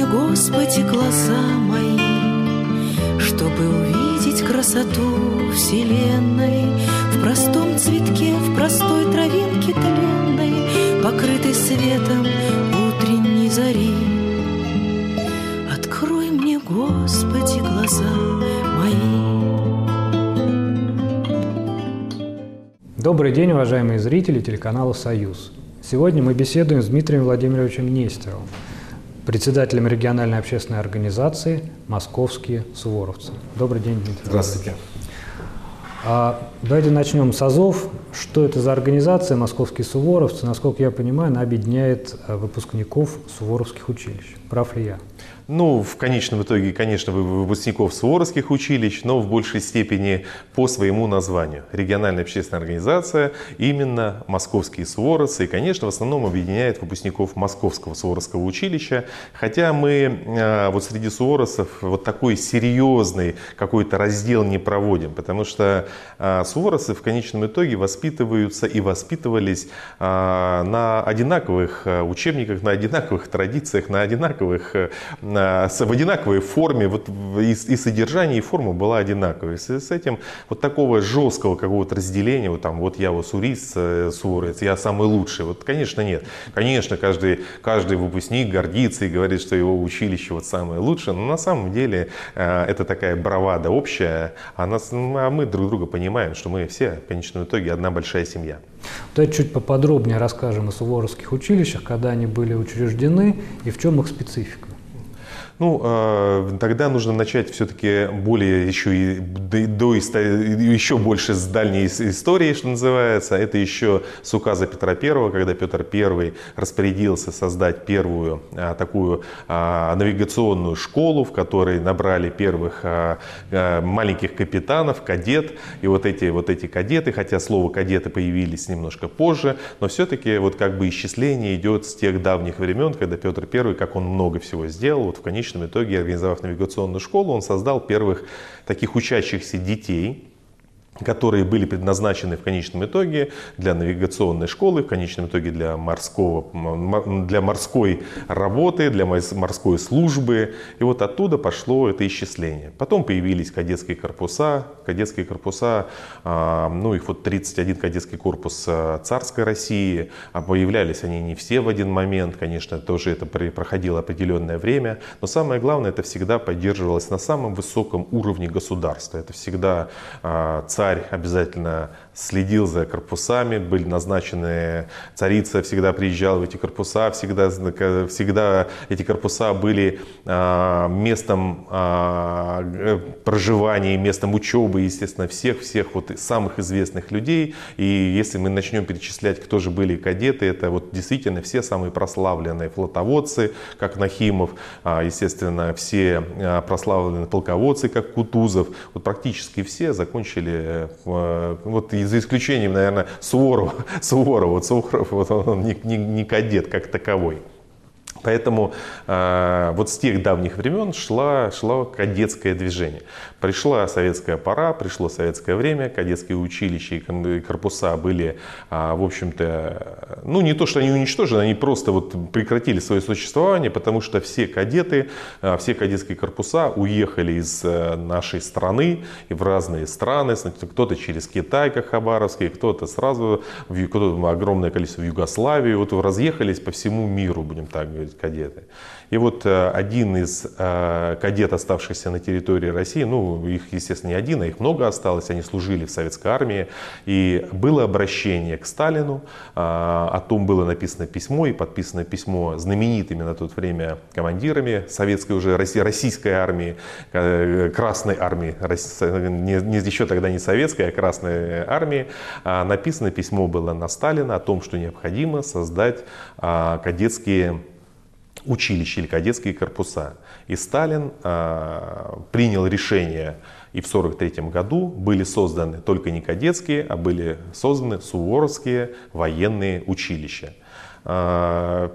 Господи, глаза мои, чтобы увидеть красоту вселенной в простом цветке, в простой травинке тленной, покрытой светом утренней зари. Открой мне, Господи, глаза мои. Добрый день, уважаемые зрители телеканала «Союз». Сегодня мы беседуем с Дмитрием Владимировичем Нестеровым, председателем региональной общественной организации «Московские суворовцы». Добрый день, Дмитрий. Здравствуйте. Давайте начнем с азов. Что это за организация «Московские суворовцы»? Насколько я понимаю, она объединяет выпускников суворовских училищ. Прав ли я? Ну, в конечном итоге, конечно, выпускников суворовских училищ, но в большей степени по своему названию. Региональная общественная организация, именно московские суворовцы, и, конечно, в основном объединяет выпускников Московского суворовского училища. Хотя мы вот среди суворовцев вот такой серьезный какой-то раздел не проводим, потому что суворовцы в конечном итоге воспитываются и воспитывались на одинаковых учебниках, на одинаковых традициях, на одинаковых в одинаковой форме, вот и содержание, и форма была одинаковой. С этим вот такого жесткого какого-то разделения, вот там, вот я уссурийц, суворовец, я самый лучший, вот, конечно, нет. Конечно, каждый выпускник гордится и говорит, что его училище вот самое лучшее, но на самом деле это такая бравада общая, а мы друг друга понимаем, что мы все, в конечном итоге, одна большая семья. Давайте чуть поподробнее расскажем о суворовских училищах, когда они были учреждены и в чем их специфика. Ну, тогда нужно начать все-таки более еще больше с дальней истории, что называется. Это еще с указа Петра I, когда Петр I распорядился создать первую такую навигационную школу, в которой набрали первых маленьких капитанов, кадет. И вот эти кадеты, хотя слово кадеты появились немножко позже, но все-таки вот как бы исчисление идет с тех давних времен, когда Петр I, как он много всего сделал, вот в конечном итоге, организовав навигационную школу, он создал первых таких учащихся детей, которые были предназначены в конечном итоге для навигационной школы, в конечном итоге для морской работы, для морской службы. И вот оттуда пошло это исчисление. Потом появились кадетские корпуса, ну их вот 31 кадетский корпус царской России. А появлялись они не все в один момент, конечно, тоже это проходило определенное время. Но самое главное, это всегда поддерживалось на самом высоком уровне государства. Это всегда царь обязательно следил за корпусами, были назначены, царица всегда приезжала в эти корпуса, всегда эти корпуса были местом проживания, местом учебы, естественно, всех вот самых известных людей. И если мы начнем перечислять, кто же были кадеты, это вот действительно все самые прославленные флотоводцы, как Нахимов, естественно, все прославленные полководцы, как Кутузов, вот практически все закончили, вот за исключением, наверное, Суворова, вот он не кадет как таковой. Поэтому вот с тех давних времен шло кадетское движение. Пришла советская пора, пришло советское время, кадетские училища и корпуса были, в общем-то, ну не то, что они уничтожены, они просто вот прекратили свое существование, потому что все кадеты, все кадетские корпуса уехали из нашей страны и в разные страны. Кто-то через Китай, как Хабаровский, кто-то сразу, огромное количество в Югославию, вот разъехались по всему миру, будем так говорить, кадеты. И вот один из кадет, оставшихся на территории России, ну их, естественно, не один, а их много осталось, они служили в советской армии, и было обращение к Сталину, о том было написано письмо, и подписано письмо знаменитыми на то время командирами советской уже российской армии, Красной армии, еще тогда не советской, а Красной армии. Написано письмо было на Сталина о том, что необходимо создать кадетские училища или кадетские корпуса. И Сталин принял решение, и в 1943 году были созданы только не кадетские, а были созданы суворовские военные училища.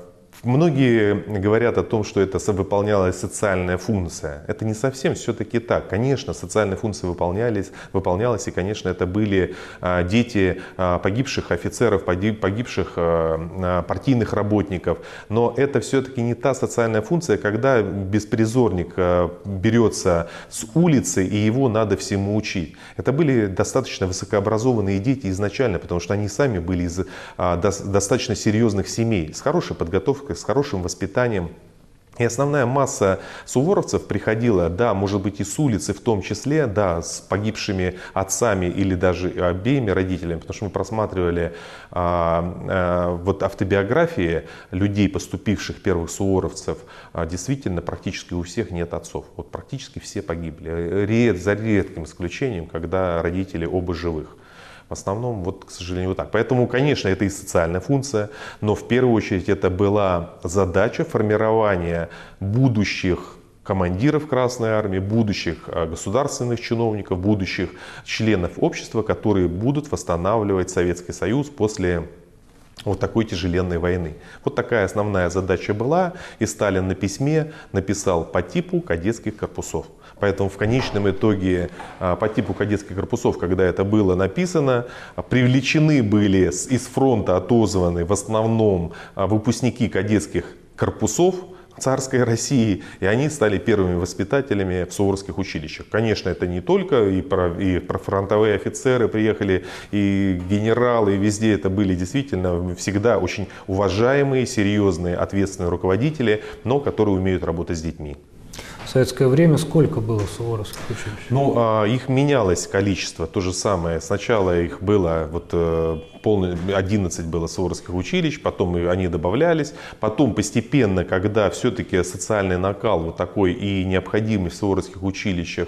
Многие говорят о том, что это выполнялась социальная функция. Это не совсем все-таки так. Конечно, социальные функции выполнялась, и, конечно, это были дети погибших офицеров, погибших партийных работников. Но это все-таки не та социальная функция, когда беспризорник берется с улицы, и его надо всему учить. Это были достаточно высокообразованные дети изначально, потому что они сами были из достаточно серьезных семей, с хорошей подготовкой, с хорошим воспитанием. И основная масса суворовцев приходила, да, может быть, и с улицы в том числе, да, с погибшими отцами или даже обеими родителями, потому что мы просматривали вот автобиографии людей, поступивших первых суворовцев, действительно практически у всех нет отцов. Вот практически все погибли, за редким исключением, когда родители оба живых. В основном, вот, к сожалению, вот так. Поэтому, конечно, это и социальная функция, но в первую очередь это была задача формирования будущих командиров Красной Армии, будущих государственных чиновников, будущих членов общества, которые будут восстанавливать Советский Союз после вот такой тяжеленной войны. Вот такая основная задача была, и Сталин на письме написал по типу кадетских корпусов. Поэтому в конечном итоге по типу кадетских корпусов, когда это было написано, привлечены были из фронта отозваны в основном выпускники кадетских корпусов царской России, и они стали первыми воспитателями в суворовских училищах. Конечно, это не только и фронтовые офицеры приехали, и генералы, и везде это были действительно всегда очень уважаемые, серьезные, ответственные руководители, но которые умеют работать с детьми. В советское время сколько было суворовских училищ? Ну, их менялось количество, то же самое. Сначала их было 11 было суворовских училищ, потом они добавлялись. Потом постепенно, когда все-таки социальный накал вот такой и необходимость в суворовских училищах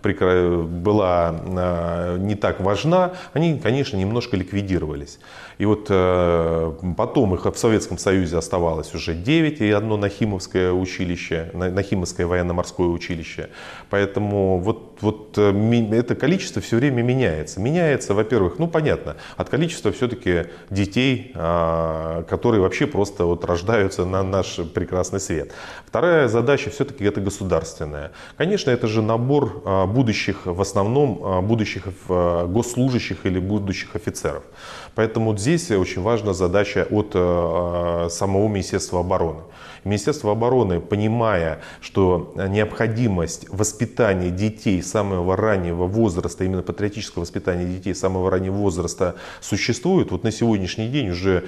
была не так важна, они, конечно, немножко ликвидировались. И вот потом их в Советском Союзе оставалось уже 9, и одно Нахимовское училище, Нахимовское военно-морское училище. Поэтому вот это количество все время меняется. Меняется, во-первых, ну понятно, от количества все-таки детей, которые вообще просто вот рождаются на наш прекрасный свет. Вторая задача все-таки это государственная. Конечно, это же набор будущих, в основном будущих госслужащих или будущих офицеров. Поэтому здесь очень важна задача от самого Министерства обороны. Министерство обороны, понимая, что необходимость воспитания детей самого раннего возраста, именно патриотического воспитания детей самого раннего возраста существует, вот на сегодняшний день уже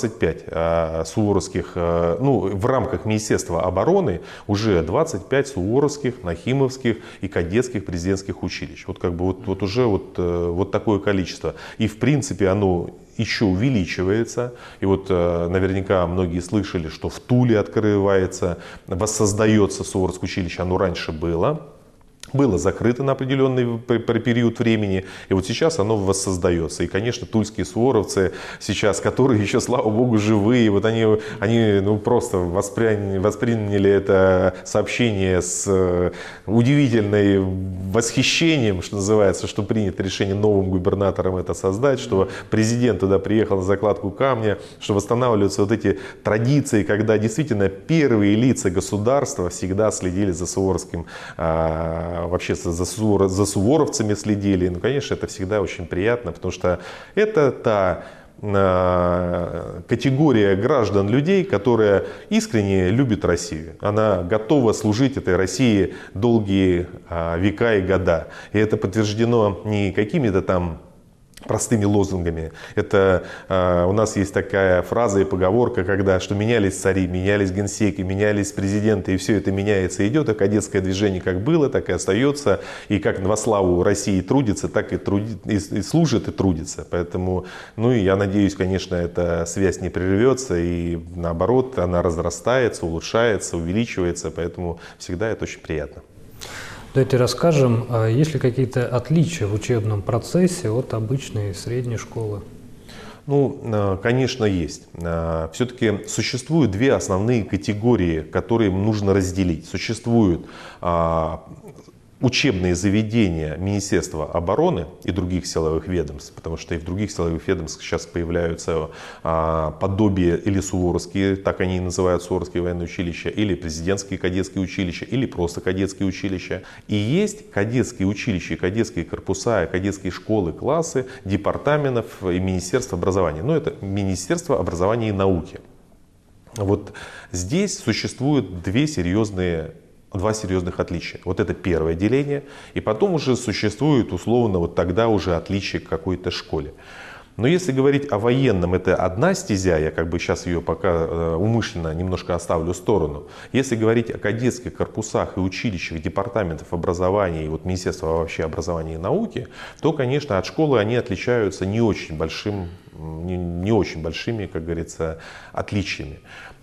25 суворовских, ну, в рамках Министерства обороны уже 25 суворовских, нахимовских и кадетских президентских училищ. Вот как бы вот уже вот такое количество. И в принципе оно еще увеличивается. И вот наверняка многие слышали, что в Туле открывается, воссоздается суворовское училище. Оно раньше было закрыто на определенный период времени, и вот сейчас оно воссоздается. И, конечно, тульские суворовцы сейчас, которые еще, слава богу, живые, вот они ну, просто восприняли это сообщение с удивительным восхищением, что называется, что принято решение новым губернатором это создать, что президент туда приехал на закладку камня, что восстанавливаются вот эти традиции, когда действительно первые лица государства всегда следили за суворовским, вообще за суворовцами следили. Ну, конечно, это всегда очень приятно, потому что это та категория граждан, людей, которая искренне любит Россию. Она готова служить этой России долгие века и года. И это подтверждено не какими-то там простыми лозунгами. Это у нас есть такая фраза и поговорка, что менялись цари, менялись генсеки, менялись президенты, и все это меняется и идет, а кадетское движение как было, так и остается, и как во славу России трудится, так и служит, и трудится. Поэтому, ну и я надеюсь, конечно, эта связь не прервется, и наоборот, она разрастается, улучшается, увеличивается, поэтому всегда это очень приятно. Давайте расскажем, есть ли какие-то отличия в учебном процессе от обычной средней школы? Ну, конечно, есть. Все-таки существуют две основные категории, которые нужно разделить. Существуют учебные заведения Министерства обороны и других силовых ведомств, потому что и в других силовых ведомствах сейчас появляются подобие или суворовские, так они и называют суворовские военные училища, или президентские кадетские училища, или просто кадетские училища. И есть кадетские училища, кадетские корпуса, кадетские школы, классы департаментов и Министерства образования. Но это Министерство образования и науки. Вот здесь существует два серьезных отличия. Вот это первое деление, и потом уже существует условно вот тогда уже отличие к какой-то школе. Но если говорить о военном, это одна стезя, я как бы сейчас ее пока умышленно немножко оставлю в сторону. Если говорить о кадетских корпусах и училищах департаментов образования и вот Министерства вообще образования и науки, то, конечно, от школы они отличаются не очень большими, как говорится, отличиями.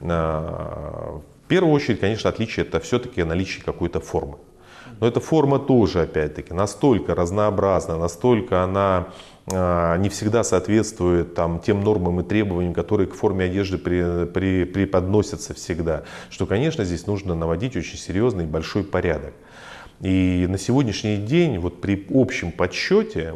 В первую очередь, конечно, отличие это все-таки наличие какой-то формы. Но эта форма тоже, опять-таки, настолько разнообразна, настолько она не всегда соответствует тем нормам и требованиям, которые к форме одежды преподносятся всегда, что, конечно, здесь нужно наводить очень серьезный и большой порядок. И на сегодняшний день вот при общем подсчете,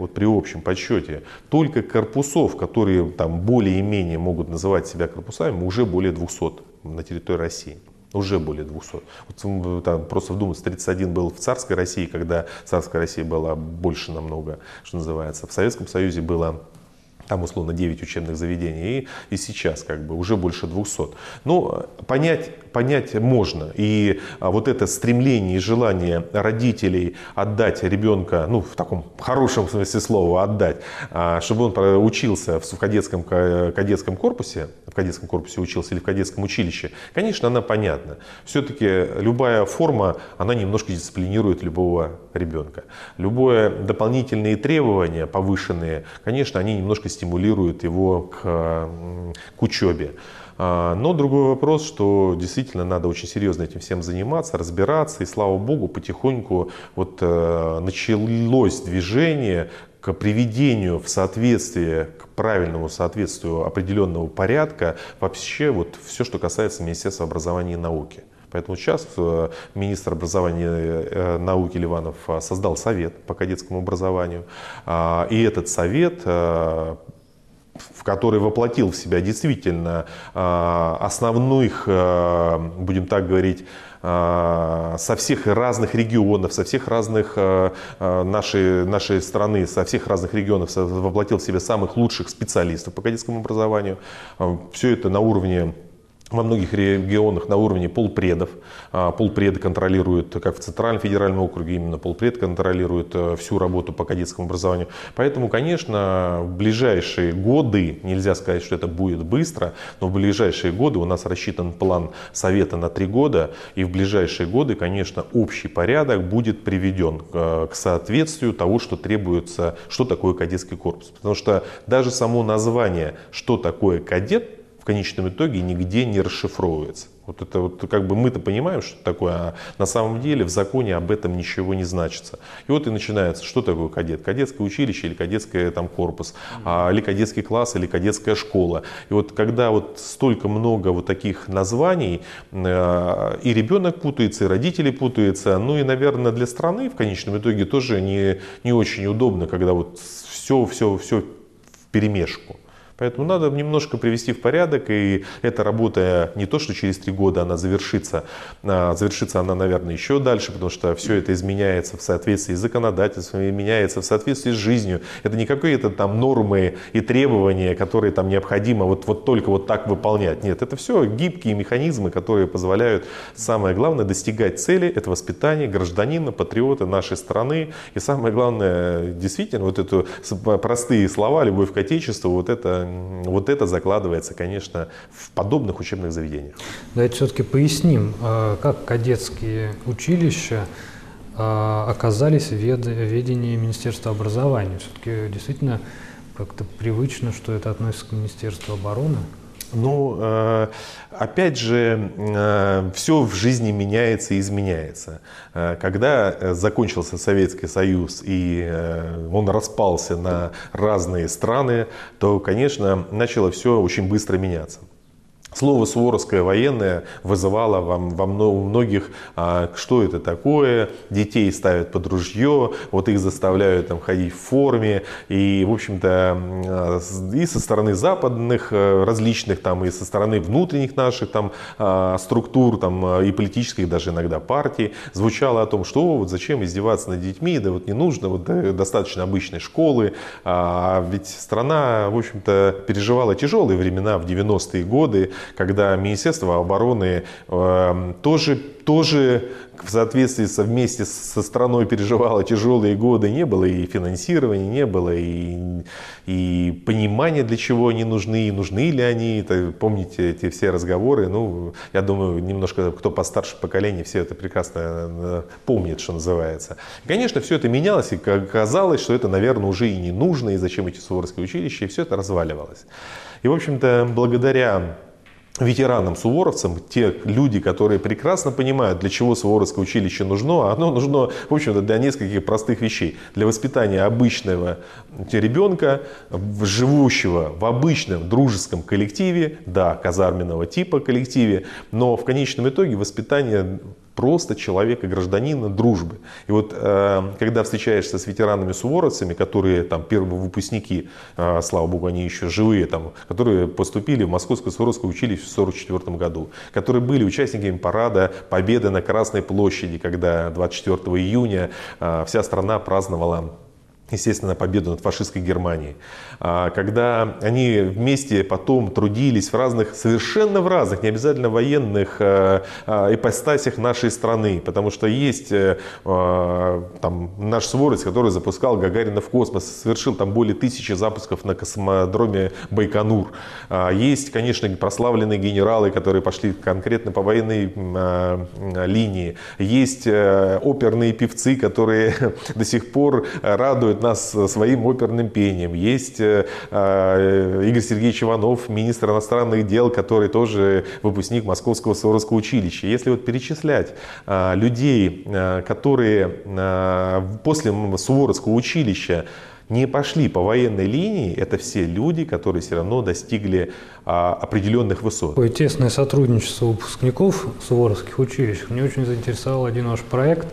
только корпусов, которые там более-менее могут называть себя корпусами, уже более 200 на территории России. Уже более 200. Вот, там, просто вдуматься, 31 был в царской России, когда царская Россия была больше намного, что называется. В Советском Союзе было там условно 9 учебных заведений, и сейчас как бы уже больше 200. Но понять можно. И вот это стремление и желание родителей отдать ребенка, ну в таком хорошем смысле слова отдать, чтобы он учился в кадетском корпусе учился или в кадетском училище, конечно, она понятна. Все-таки любая форма, она немножко дисциплинирует любого ребенка. Любые дополнительные требования повышенные, конечно, они немножко стимулируют его к учебе. Но другой вопрос, что действительно надо очень серьезно этим всем заниматься, разбираться. И слава богу, потихоньку вот началось движение к приведению в соответствие, к правильному соответствию определенного порядка вообще вот все, что касается Министерства образования и науки. Поэтому сейчас министр образования и науки Ливанов создал совет по кадетскому образованию. И этот совет, в который воплотил в себя действительно основных, будем так говорить, со всех разных регионов, со всех разных нашей страны, со всех разных регионов воплотил в себя самых лучших специалистов по кадетскому образованию. Все это на уровне, во многих регионах на уровне полпредов. Полпреды контролируют, как в Центральном федеральном округе, именно полпред контролирует всю работу по кадетскому образованию. Поэтому, конечно, в ближайшие годы, нельзя сказать, что это будет быстро, но в ближайшие годы у нас рассчитан план совета на 3 года. И в ближайшие годы, конечно, общий порядок будет приведен к соответствию того, что требуется, что такое кадетский корпус. Потому что даже само название, что такое кадет, в конечном итоге нигде не расшифровывается. Вот это вот как бы мы-то понимаем, что это такое, а на самом деле в законе об этом ничего не значится. И вот и начинается, что такое кадет? Кадетское училище или кадетский там корпус, или кадетский класс, или кадетская школа. И вот когда вот столько много вот таких названий, и ребенок путается, и родители путаются, ну и, наверное, для страны в конечном итоге тоже не очень удобно, когда вот все вперемешку. Поэтому надо немножко привести в порядок, и эта работа не то, что через 3 года она завершится, завершится она, наверное, еще дальше, потому что все это изменяется в соответствии с законодательством, меняется в соответствии с жизнью. Это не какие-то там нормы и требования, которые там необходимо вот только вот так выполнять. Нет, это все гибкие механизмы, которые позволяют, самое главное, достигать цели, это воспитание гражданина, патриота нашей страны. И самое главное, действительно, вот это простые слова, любовь к отечеству, вот это закладывается, конечно, в подобных учебных заведениях. Давайте все-таки поясним, как кадетские училища оказались в ведении Министерства образования. Все-таки действительно как-то привычно, что это относится к Министерству обороны. Ну, опять же, все в жизни меняется и изменяется. Когда закончился Советский Союз и он распался на разные страны, то, конечно, начало все очень быстро меняться. Слово «суворовское военное» вызывало у многих, что это такое, детей ставят под ружье, вот их заставляют там ходить в форме, и, в общем-то, и со стороны западных различных, там, и со стороны внутренних наших там, структур, там, и политических даже иногда партий, звучало о том, что вот зачем издеваться над детьми, да вот не нужно, вот достаточно обычной школы, ведь страна, в общем-то, переживала тяжелые времена в 90-е годы, когда Министерство обороны тоже в соответствии вместе со страной переживало тяжелые годы, не было и финансирования, не было и понимания, для чего они нужны, и нужны ли они. Это, помните эти все разговоры, ну, я думаю, немножко кто постарше поколения все это прекрасно помнит, что называется. И, конечно, все это менялось, и казалось, что это, наверное, уже и не нужно, и зачем эти суворовские училища, и все это разваливалось. И, в общем-то, благодаря ветеранам, суворовцам, те люди, которые прекрасно понимают, для чего суворовское училище нужно, оно нужно, в общем-то, для нескольких простых вещей. Для воспитания обычного ребенка, живущего в обычном дружеском коллективе, да, казарменного типа коллективе, но в конечном итоге воспитание просто человека, гражданина, дружбы. И вот когда встречаешься с ветеранами-суворовцами, которые там первые выпускники, слава богу, они еще живые, там, которые поступили в Московское суворовское училище в 1944 году, которые были участниками парада Победы на Красной площади, когда 24 июня вся страна праздновала, естественно, победу над фашистской Германией. Когда они вместе потом трудились совершенно в разных, не обязательно военных ипостасях нашей страны. Потому что есть там, наш суворовец, который запускал Гагарина в космос, совершил там более 1000 запусков на космодроме Байконур. Есть, конечно, прославленные генералы, которые пошли конкретно по военной линии. Есть оперные певцы, которые до сих пор радуют нас своим оперным пением. Есть Игорь Сергеевич Иванов, министр иностранных дел, который тоже выпускник Московского суворовского училища. Если вот перечислять людей, которые после суворовского училища не пошли по военной линии, это все люди, которые все равно достигли определенных высот. Такое тесное сотрудничество выпускников суворовских училищ. Мне очень заинтересовал один ваш проект.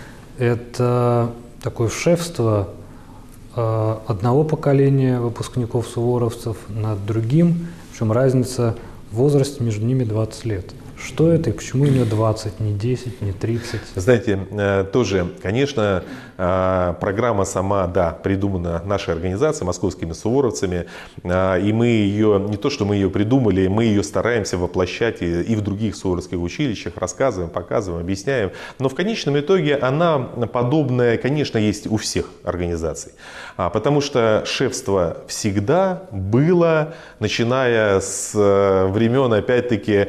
Это такое шефство одного поколения выпускников-суворовцев над другим, причем разница в возрасте между ними 20 лет. Что это и почему именно 20, не 10, не 30? Знаете, тоже, конечно, программа сама, да, придумана нашей организацией, московскими суворовцами, и мы ее, не то что мы ее придумали, мы ее стараемся воплощать и в других суворовских училищах, рассказываем, показываем, объясняем, но в конечном итоге она подобная, конечно, есть у всех организаций, потому что шефство всегда было, начиная с времен, опять-таки,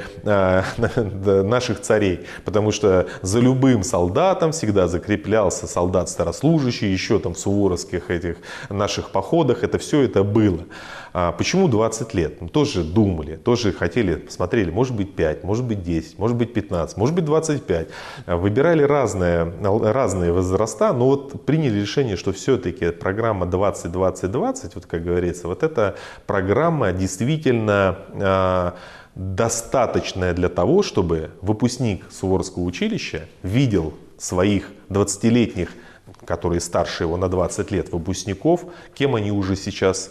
наших царей, потому что за любым солдатом всегда закреплялся солдат старослужащий, еще там в суворовских этих наших походах, это все это было. Почему 20 лет? Мы тоже думали, тоже хотели, смотрели, может быть 5, может быть 10, может быть 15, может быть 25. Выбирали разные возраста, но вот приняли решение, что все-таки программа 20-20-20, вот как говорится, вот эта программа действительно достаточная для того, чтобы выпускник суворовского училища видел своих 20-летних, которые старше его на 20 лет, выпускников, кем они уже сейчас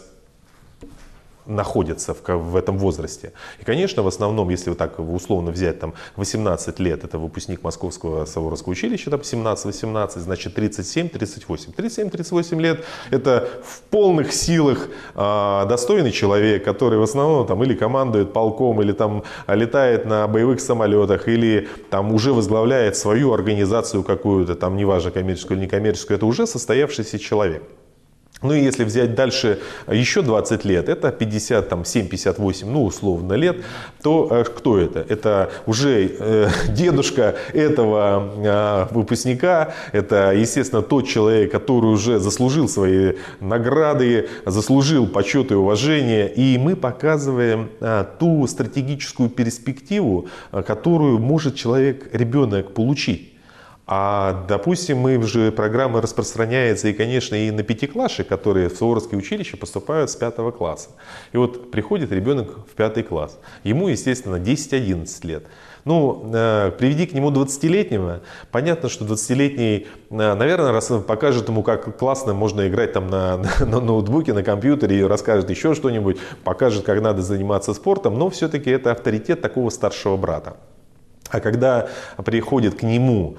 находятся в этом возрасте. И, конечно, в основном, если вот так условно взять, там 18 лет, это выпускник Московского суворовского училища, там 17-18, значит 37-38. 37-38 лет это в полных силах достойный человек, который в основном там или командует полком, или там летает на боевых самолетах, или там уже возглавляет свою организацию какую-то, там неважно коммерческую или некоммерческую, это уже состоявшийся человек. Ну и если взять дальше еще 20 лет, это 57-58, ну условно лет, то кто это? Это уже дедушка этого выпускника, это, естественно, тот человек, который уже заслужил свои награды, заслужил почет и уважение. И мы показываем ту стратегическую перспективу, которую может человек, ребенок получить. Допустим, программа распространяется и, конечно, и на пятиклашек, которые в Суворовское училище поступают с 5 класса. И вот приходит ребенок в 5 класс. Ему, естественно, 10-11 лет. Приведи к нему 20-летнего. Понятно, что 20-летний, наверное, покажет ему, как классно можно играть там на ноутбуке, на компьютере, и расскажет еще что-нибудь, покажет, как надо заниматься спортом, но все-таки это авторитет такого старшего брата. А когда приходит к нему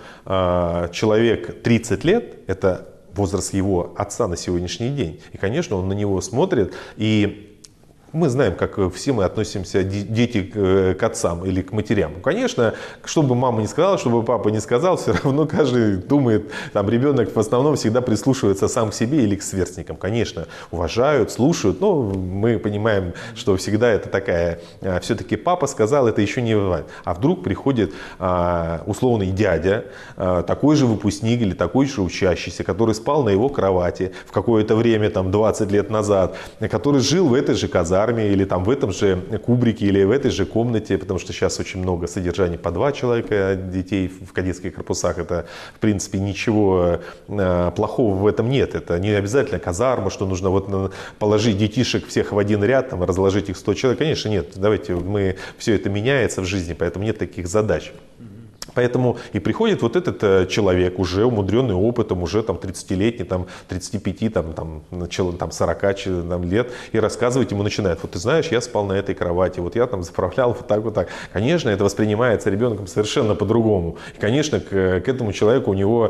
человек 30 лет, это возраст его отца на сегодняшний день, и, конечно, он на него смотрит, и мы знаем, как все мы относимся, дети, к отцам или к матерям. Конечно, что бы мама не сказала, что бы папа не сказал, все равно каждый думает, там ребенок в основном всегда прислушивается сам к себе или к сверстникам. Конечно, уважают, слушают, но мы понимаем, что всегда это такая, все-таки папа сказал, это еще не бывает. А вдруг приходит условный дядя, такой же выпускник или такой же учащийся, который спал на его кровати в какое-то время, там 20 лет назад, который жил в этой же казарме, или там в этом же кубрике, или в этой же комнате, потому что сейчас очень много содержаний по 2 человека детей в кадетских корпусах. Это, в принципе, ничего плохого в этом нет. Это не обязательно казарма, что нужно вот положить детишек всех в один ряд, там, разложить их 100 человек. Конечно, нет. Давайте, все это меняется в жизни, поэтому нет таких задач. Поэтому и приходит вот этот человек, уже умудренный опытом, уже там 30-летний, там 35, там 40 лет, и рассказывать ему начинает. Вот ты знаешь, я спал на этой кровати, вот я там заправлял вот так, вот так. Конечно, это воспринимается ребенком совершенно по-другому. И, конечно, к этому человеку у него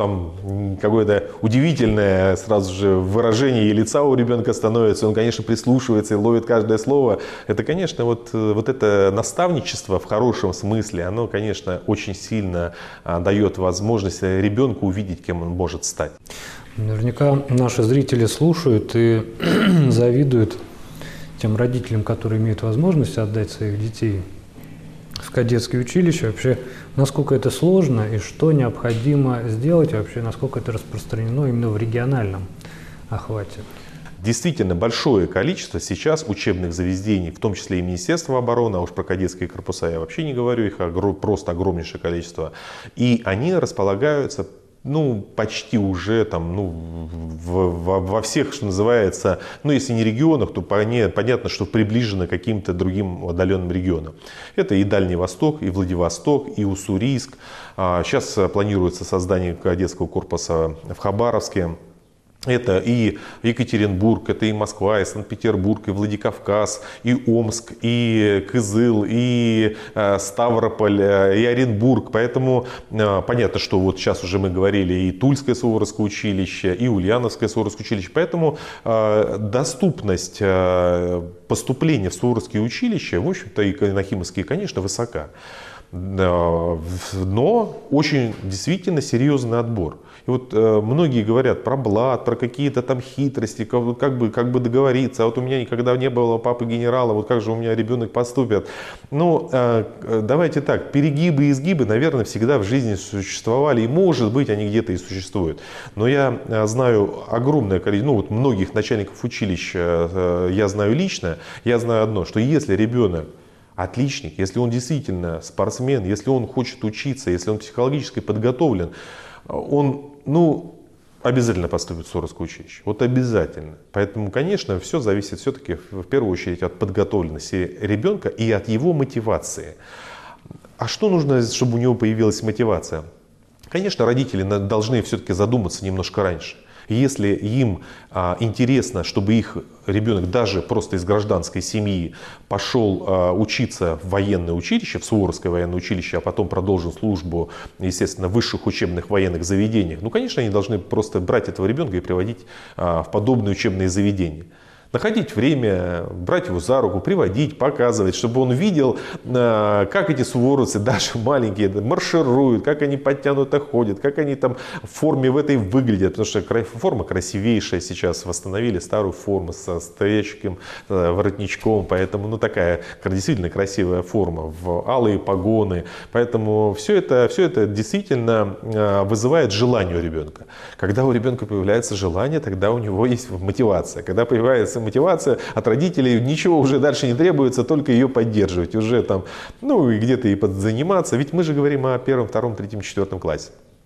какое-то удивительное сразу же выражение и лица у ребенка становится. Он, конечно, прислушивается и ловит каждое слово. Это, конечно, вот это наставничество в хорошем смысле, оно, конечно, очень сильно дает возможность ребенку увидеть, кем он может стать. Наверняка наши зрители слушают и завидуют тем родителям, которые имеют возможность отдать своих детей в кадетское училище. Вообще, насколько это сложно и что необходимо сделать, вообще, насколько это распространено именно в региональном охвате. Действительно большое количество сейчас учебных заведений, в том числе и Министерства обороны, а уж про кадетские корпуса я вообще не говорю, их просто огромнейшее количество. И они располагаются почти уже во всех, что называется, если не регионах, то понятно, что приближено к каким-то другим отдаленным регионам. Это и Дальний Восток, и Владивосток, и Уссурийск. Сейчас планируется создание кадетского корпуса в Хабаровске. Это и Екатеринбург, это и Москва, и Санкт-Петербург, и Владикавказ, и Омск, и Кызыл, и Ставрополь, и Оренбург. Поэтому понятно, что вот сейчас уже мы говорили и Тульское Суворовское училище, и Ульяновское Суворовское училище. Поэтому доступность поступления в Суворовские училища, в общем-то, и Нахимовские, конечно, высока. Но очень действительно серьезный отбор. И вот многие говорят про блат, про какие-то там хитрости, как бы договориться. А вот у меня никогда не было папы генерала, вот как же у меня ребенок поступит. Давайте так, перегибы и изгибы, наверное, всегда в жизни существовали. И может быть они где-то и существуют. Но я знаю огромное количество, многих начальников училищ я знаю лично. Я знаю одно, что если ребенок отличник, если он действительно спортсмен, если он хочет учиться, если он психологически подготовлен, он обязательно поступит в Суворовское училище. Вот обязательно. Поэтому, конечно, все зависит все-таки в первую очередь от подготовленности ребенка и от его мотивации. А что нужно, чтобы у него появилась мотивация? Конечно, родители должны все-таки задуматься немножко раньше. Если им интересно, чтобы их ребенок даже просто из гражданской семьи пошел учиться в военное училище, в Суворовское военное училище, а потом продолжил службу, естественно, в высших учебных военных заведениях, конечно, они должны просто брать этого ребенка и приводить в подобные учебные заведения. Находить время, брать его за руку, приводить, показывать, чтобы он видел, как эти суворовцы, даже маленькие, маршируют, как они подтянуто ходят, как они там в форме в этой выглядят. Потому что форма красивейшая сейчас, восстановили старую форму со стоячим воротничком. Поэтому такая действительно красивая форма, в алые погоны. Поэтому все это действительно вызывает желание у ребенка. Когда у ребенка появляется желание, тогда у него есть мотивация. Когда появляется мотивация, от родителей ничего уже дальше не требуется, только ее поддерживать. Уже там, и где-то и подзаниматься. Ведь мы же говорим о 1, 2, 3, 4 классе.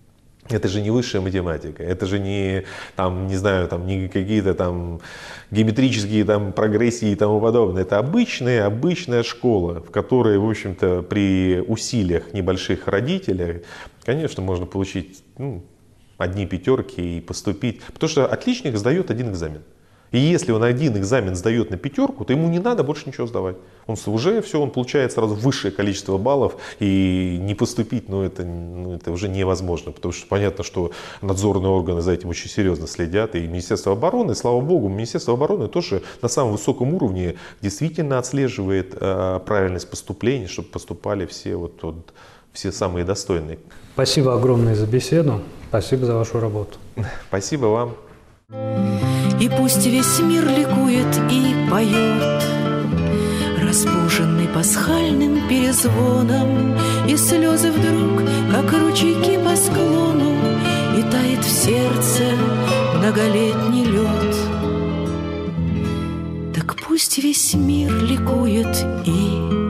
Это же не высшая математика, это же не, там, не знаю, там, не какие-то там геометрические там, прогрессии и тому подобное. Это обычная школа, в которой, в общем-то, при усилиях небольших родителей, конечно, можно получить одни пятерки и поступить. Потому что отличник сдает один экзамен. И если он один экзамен сдает на пятерку, то ему не надо больше ничего сдавать. Он уже все, он получает сразу высшее количество баллов, и не поступить, это уже невозможно. Потому что понятно, что надзорные органы за этим очень серьезно следят. И Министерство обороны, слава богу, Министерство обороны тоже на самом высоком уровне действительно отслеживает правильность поступления, чтобы поступали все самые достойные. Спасибо огромное за беседу. Спасибо за вашу работу. Спасибо вам. И пусть весь мир ликует и поет, разбуженный пасхальным перезвоном, и слезы вдруг, как ручейки по склону, и тает в сердце многолетний лед. Так пусть весь мир ликует и